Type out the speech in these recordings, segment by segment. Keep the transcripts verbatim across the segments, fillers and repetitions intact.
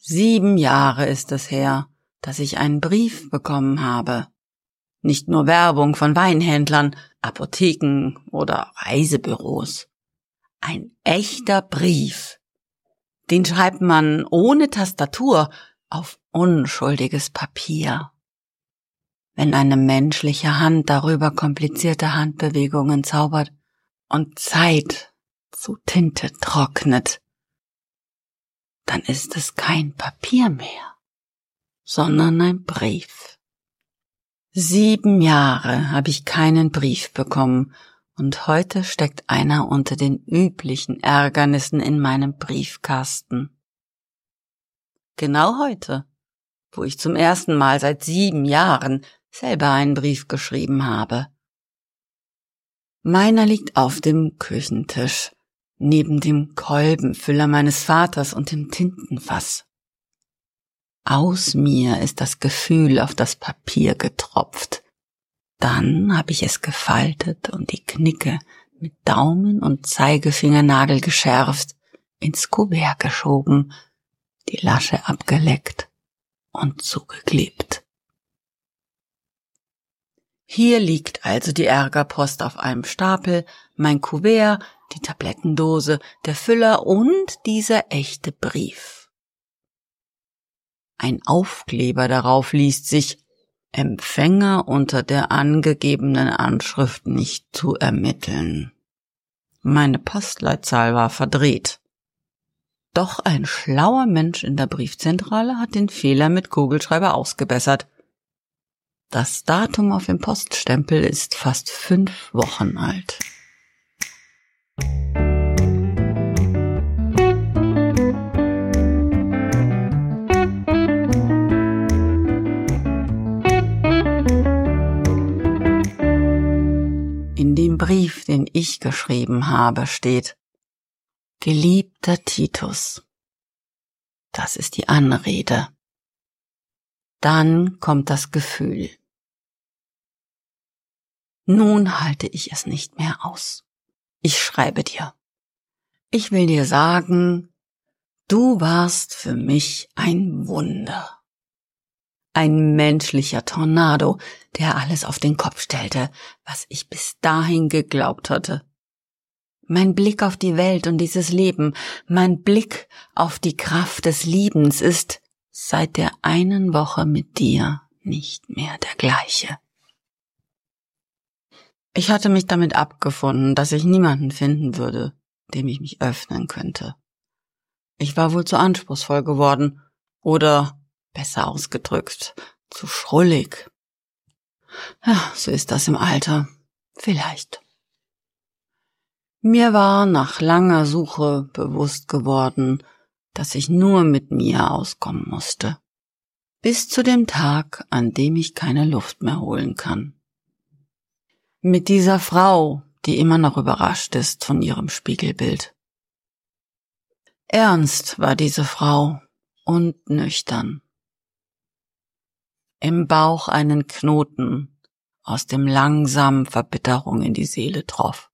Sieben Jahre ist es her, dass ich einen Brief bekommen habe. Nicht nur Werbung von Weinhändlern, Apotheken oder Reisebüros. Ein echter Brief. Den schreibt man ohne Tastatur auf unschuldiges Papier. Wenn eine menschliche Hand darüber komplizierte Handbewegungen zaubert und Zeit zu Tinte trocknet, dann ist es kein Papier mehr, sondern ein Brief. Sieben Jahre habe ich keinen Brief bekommen und heute steckt einer unter den üblichen Ärgernissen in meinem Briefkasten. Genau heute, wo ich zum ersten Mal seit sieben Jahren selber einen Brief geschrieben habe. Meiner liegt auf dem Küchentisch, neben dem Kolbenfüller meines Vaters und dem Tintenfass. Aus mir ist das Gefühl auf das Papier getropft. Dann habe ich es gefaltet und die Knicke mit Daumen und Zeigefingernagel geschärft, ins Kuvert geschoben, die Lasche abgeleckt und zugeklebt. Hier liegt also die Ärgerpost auf einem Stapel, mein Kuvert, die Tablettendose, der Füller und dieser echte Brief. Ein Aufkleber darauf liest sich: Empfänger unter der angegebenen Anschrift nicht zu ermitteln. Meine Postleitzahl war verdreht. Doch ein schlauer Mensch in der Briefzentrale hat den Fehler mit Kugelschreiber ausgebessert. Das Datum auf dem Poststempel ist fast fünf Wochen alt. In dem Brief, den ich geschrieben habe, steht: Geliebter Titus. Das ist die Anrede. Dann kommt das Gefühl. Nun halte ich es nicht mehr aus. Ich schreibe dir. Ich will dir sagen, du warst für mich ein Wunder. Ein menschlicher Tornado, der alles auf den Kopf stellte, was ich bis dahin geglaubt hatte. Mein Blick auf die Welt und dieses Leben, mein Blick auf die Kraft des Liebens ist seit der einen Woche mit dir nicht mehr der gleiche. Ich hatte mich damit abgefunden, dass ich niemanden finden würde, dem ich mich öffnen könnte. Ich war wohl zu anspruchsvoll geworden oder, besser ausgedrückt, zu schrullig. Ja, so ist das im Alter. Vielleicht. Mir war nach langer Suche bewusst geworden, dass ich nur mit mir auskommen musste. Bis zu dem Tag, an dem ich keine Luft mehr holen kann. Mit dieser Frau, die immer noch überrascht ist von ihrem Spiegelbild. Ernst war diese Frau und nüchtern. Im Bauch einen Knoten, aus dem langsam Verbitterung in die Seele troff.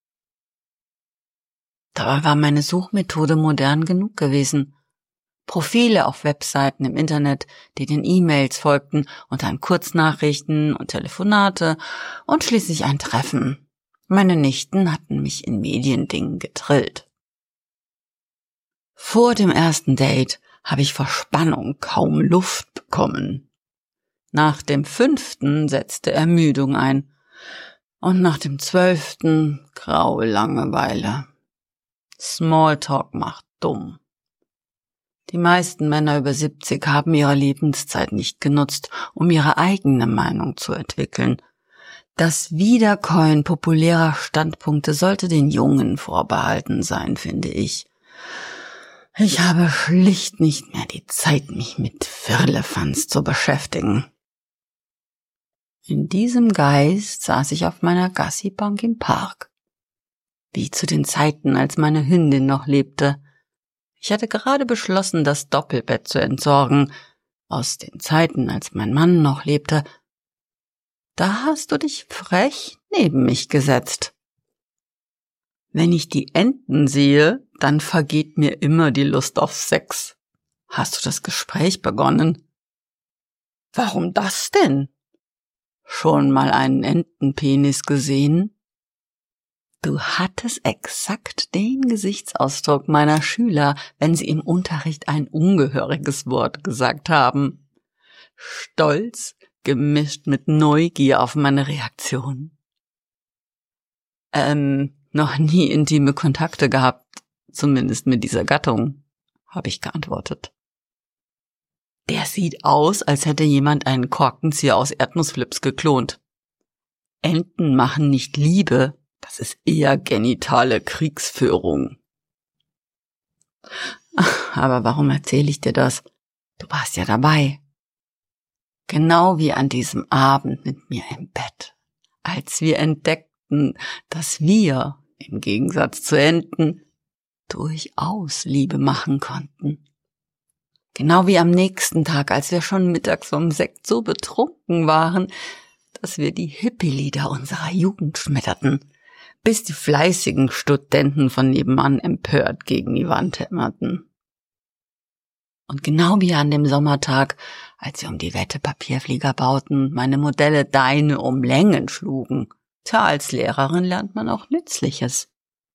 Dabei war meine Suchmethode modern genug gewesen. Profile auf Webseiten im Internet, die den E-Mails folgten, und dann Kurznachrichten und Telefonate und schließlich ein Treffen. Meine Nichten hatten mich in Mediendingen getrillt. Vor dem ersten Date habe ich vor Spannung kaum Luft bekommen. Nach dem fünften setzte Ermüdung ein und nach dem zwölften graue Langeweile. Smalltalk macht dumm. Die meisten Männer über siebzig haben ihre Lebenszeit nicht genutzt, um ihre eigene Meinung zu entwickeln. Das Wiederkäuen populärer Standpunkte sollte den Jungen vorbehalten sein, finde ich. Ich habe schlicht nicht mehr die Zeit, mich mit Firlefanz zu beschäftigen. In diesem Geist saß ich auf meiner Gassibank im Park. Wie zu den Zeiten, als meine Hündin noch lebte. Ich hatte gerade beschlossen, das Doppelbett zu entsorgen, aus den Zeiten, als mein Mann noch lebte. Da hast du dich frech neben mich gesetzt. Wenn ich die Enten sehe, dann vergeht mir immer die Lust auf Sex. Hast du das Gespräch begonnen? Warum das denn? Schon mal einen Entenpenis gesehen? Du hattest exakt den Gesichtsausdruck meiner Schüler, wenn sie im Unterricht ein ungehöriges Wort gesagt haben. Stolz gemischt mit Neugier auf meine Reaktion. Ähm, noch nie intime Kontakte gehabt, zumindest mit dieser Gattung, habe ich geantwortet. Der sieht aus, als hätte jemand einen Korkenzieher aus Erdnussflips geklont. Enten machen nicht Liebe, das ist eher genitale Kriegsführung. Aber warum erzähle ich dir das? Du warst ja dabei. Genau wie an diesem Abend mit mir im Bett, als wir entdeckten, dass wir, im Gegensatz zu Enten, durchaus Liebe machen konnten. Genau wie am nächsten Tag, als wir schon mittags vom Sekt so betrunken waren, dass wir die Hippie-Lieder unserer Jugend schmetterten, bis die fleißigen Studenten von nebenan empört gegen die Wand hämmerten. Und genau wie an dem Sommertag, als wir um die Wette Papierflieger bauten, meine Modelle deine um Längen schlugen. Tja, als Lehrerin lernt man auch Nützliches.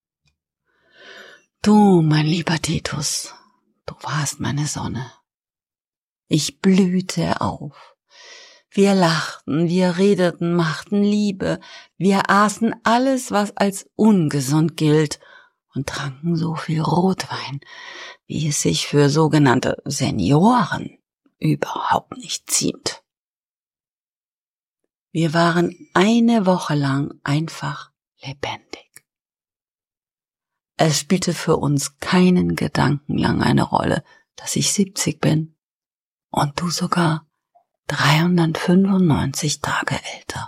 Du, mein lieber Titus, du warst meine Sonne. Ich blühte auf. Wir lachten, wir redeten, machten Liebe, wir aßen alles, was als ungesund gilt und tranken so viel Rotwein, wie es sich für sogenannte Senioren überhaupt nicht ziemt. Wir waren eine Woche lang einfach lebendig. Es spielte für uns keinen Gedanken lang eine Rolle, dass ich siebzig bin und du sogar dreihundertfünfundneunzig Tage älter.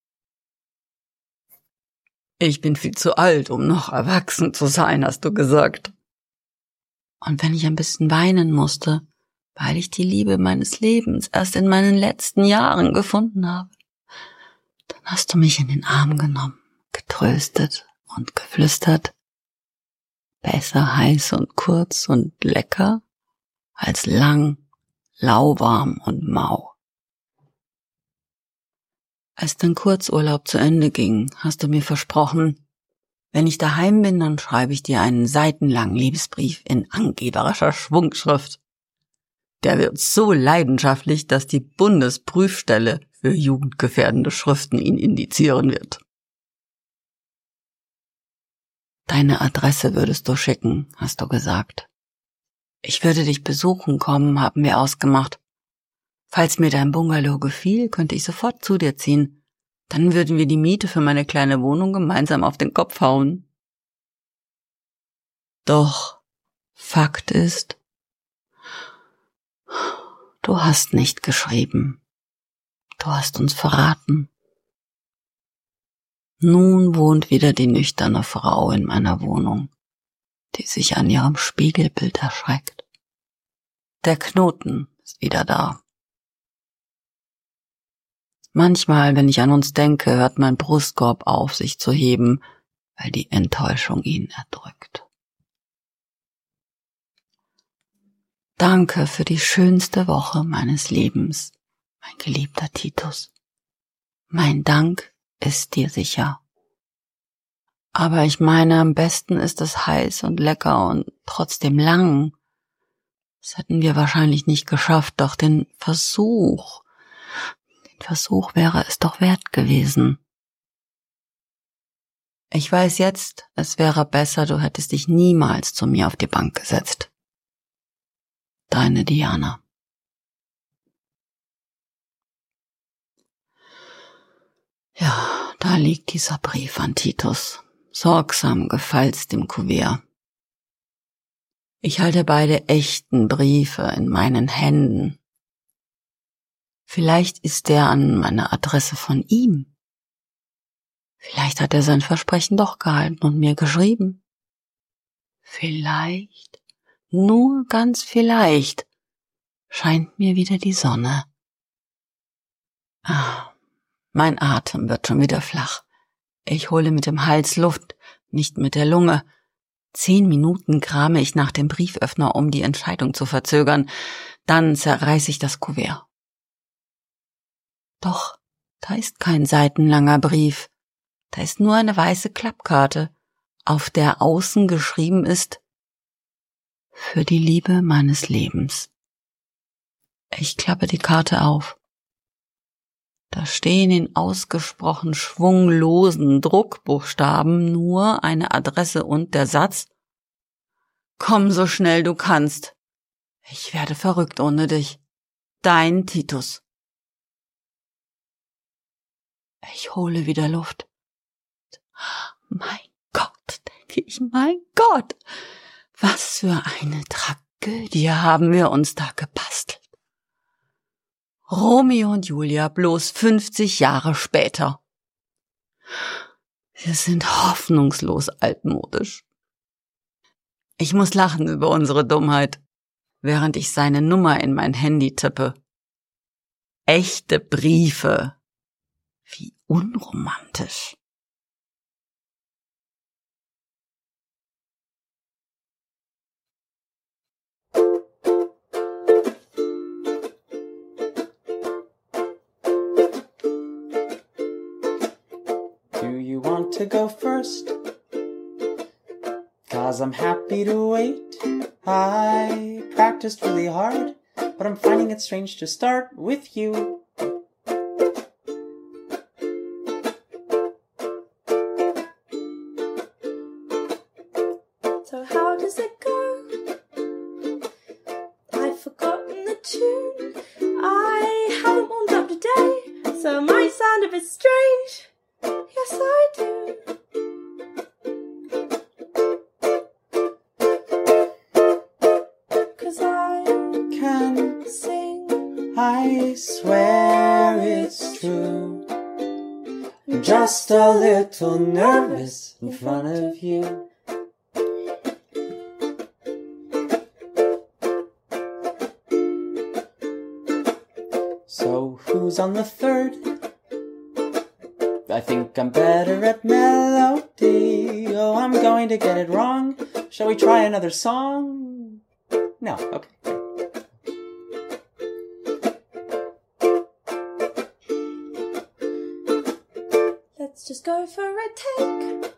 Ich bin viel zu alt, um noch erwachsen zu sein, hast du gesagt. Und wenn ich ein bisschen weinen musste, weil ich die Liebe meines Lebens erst in meinen letzten Jahren gefunden habe, dann hast du mich in den Arm genommen, getröstet und geflüstert, besser heiß und kurz und lecker als lang, lauwarm und mau. Als dein Kurzurlaub zu Ende ging, hast du mir versprochen, wenn ich daheim bin, dann schreibe ich dir einen seitenlangen Liebesbrief in angeberischer Schwungschrift. Der wird so leidenschaftlich, dass die Bundesprüfstelle für jugendgefährdende Schriften ihn indizieren wird. Deine Adresse würdest du schicken, hast du gesagt. Ich würde dich besuchen kommen, haben wir ausgemacht. Falls mir dein Bungalow gefiel, könnte ich sofort zu dir ziehen. Dann würden wir die Miete für meine kleine Wohnung gemeinsam auf den Kopf hauen. Doch Fakt ist, du hast nicht geschrieben. Du hast uns verraten. Nun wohnt wieder die nüchterne Frau in meiner Wohnung, die sich an ihrem Spiegelbild erschreckt. Der Knoten ist wieder da. Manchmal, wenn ich an uns denke, hört mein Brustkorb auf, sich zu heben, weil die Enttäuschung ihn erdrückt. Danke für die schönste Woche meines Lebens, mein geliebter Titus. Mein Dank ist dir sicher. Aber ich meine, am besten ist es heiß und lecker und trotzdem lang. Das hätten wir wahrscheinlich nicht geschafft, doch den Versuch, den Versuch wäre es doch wert gewesen. Ich weiß jetzt, es wäre besser, du hättest dich niemals zu mir auf die Bank gesetzt. Deine Diana. Ja, da liegt dieser Brief an Titus, sorgsam gefalzt im Kuvert. Ich halte beide echten Briefe in meinen Händen. Vielleicht ist der an meiner Adresse von ihm. Vielleicht hat er sein Versprechen doch gehalten und mir geschrieben. Vielleicht, nur ganz vielleicht, scheint mir wieder die Sonne. Ah, mein Atem wird schon wieder flach. Ich hole mit dem Hals Luft, nicht mit der Lunge. Zehn Minuten krame ich nach dem Brieföffner, um die Entscheidung zu verzögern. Dann zerreiße ich das Kuvert. Doch, da ist kein seitenlanger Brief. Da ist nur eine weiße Klappkarte, auf der außen geschrieben ist: Für die Liebe meines Lebens. Ich klappe die Karte auf. Da stehen in ausgesprochen schwunglosen Druckbuchstaben nur eine Adresse und der Satz: Komm so schnell du kannst. Ich werde verrückt ohne dich. Dein Titus. Ich hole wieder Luft. Mein Gott, denke ich, mein Gott. Was für eine Tragödie haben wir uns da gebastelt. Romeo und Julia bloß fünfzig Jahre später. Wir sind hoffnungslos altmodisch. Ich muss lachen über unsere Dummheit, während ich seine Nummer in mein Handy tippe. Echte Briefe. Wie unromantisch. Do you want to go first? 'Cause I'm happy to wait. I practiced really hard, but I'm finding it strange to start with you. So how does it go? I've forgotten the tune. I haven't warmed up today, so it might sound a bit strange. Yes, I do. 'Cause I Can sing. I swear it's true. I'm just a little nervous in front of you. So who's on the third? I think I'm better at melody. Oh, I'm going to get it wrong. Shall we try another song? No, okay. Let's just go for a take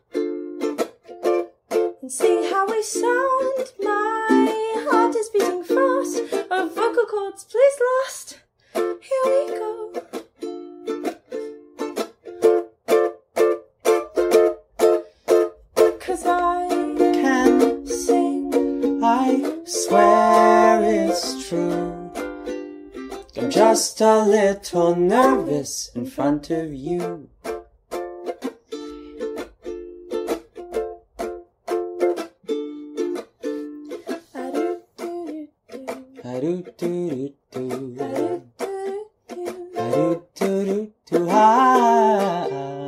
and see how we sound. My heart is beating fast. Our vocal cords, please lost. Here we go. 'Cause I Can sing. I swear it's true. I'm just a little nervous in front of you. A-do-do-do-do. A-do-do-do-do. A-do-do-do-do. A-do-do-do-do. Ah.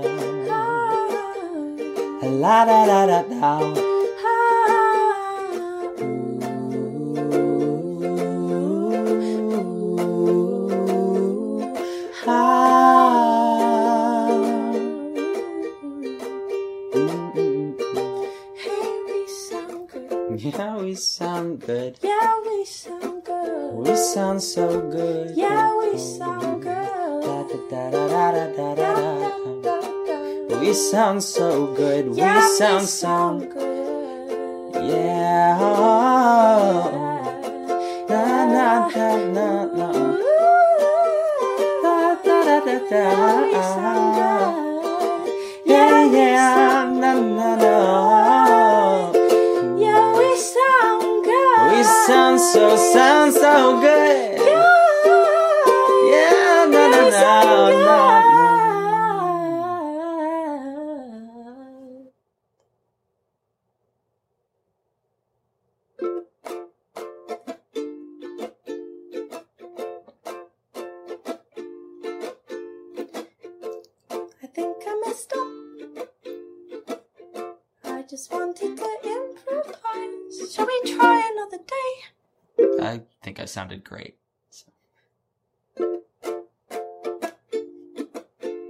Ah. La-da-da-da-da. Yeah, we sound good. Yeah, we sound good. We sound so good. Yeah, we sound good. Da, da, da, da, da, da, da, da, da. Da. We sound so good. Yeah, we sound so sound good. yeah. Na na na na na. Da, da, da, da, Yeah, we da. sound good. Yeah, yeah. Na na na. Yeah, we sound good. We sound so sound so good. Yeah, na na na na. I think I messed up. I just wanted to improvise. Shall we try another day? I think I sounded great. So.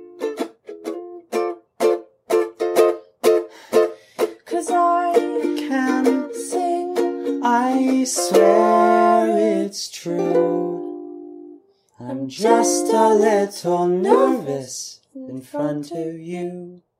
Cause I can sing. I swear it's true. I'm just a little nervous in front of you.